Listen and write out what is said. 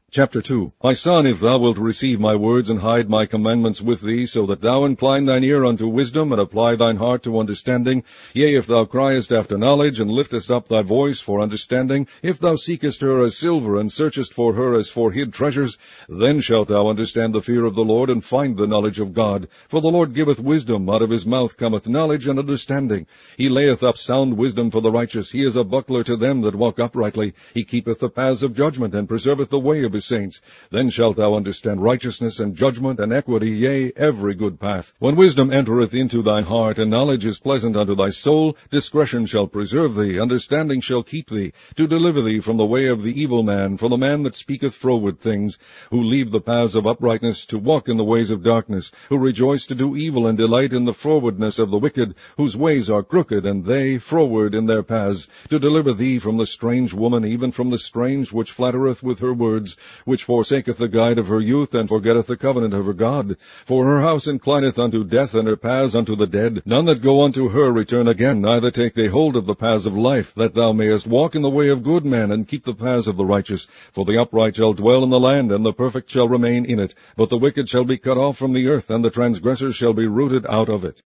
Chapter 2. My son, if thou wilt receive my words and hide my commandments with thee, so that thou incline thine ear unto wisdom, and apply thine heart to understanding, yea, if thou criest after knowledge, and liftest up thy voice for understanding, if thou seekest her as silver, and searchest for her as for hid treasures, then shalt thou understand the fear of the Lord, and find the knowledge of God. For the Lord giveth wisdom, out of his mouth cometh knowledge and understanding. He layeth up sound wisdom for the righteous. He is a buckler to them that walk uprightly. He keepeth the paths of judgment, and preserveth the way of his saints. Then shalt thou understand righteousness and judgment and equity, yea, every good path. When wisdom entereth into thine heart, and knowledge is pleasant unto thy soul, discretion shall preserve thee, understanding shall keep thee, to deliver thee from the way of the evil man, from the man that speaketh froward things, who leave the paths of uprightness, to walk in the ways of darkness, who rejoice to do evil, and delight in the frowardness of the wicked, whose ways are crooked, and they froward in their paths, to deliver thee from the strange woman, even from the strange which flattereth with her words, which forsaketh the guide of her youth, and forgetteth the covenant of her God. For her house inclineth unto death, and her paths unto the dead. None that go unto her return again, neither take they hold of the paths of life, that thou mayest walk in the way of good men, and keep the paths of the righteous. For the upright shall dwell in the land, and the perfect shall remain in it. But the wicked shall be cut off from the earth, and the transgressors shall be rooted out of it.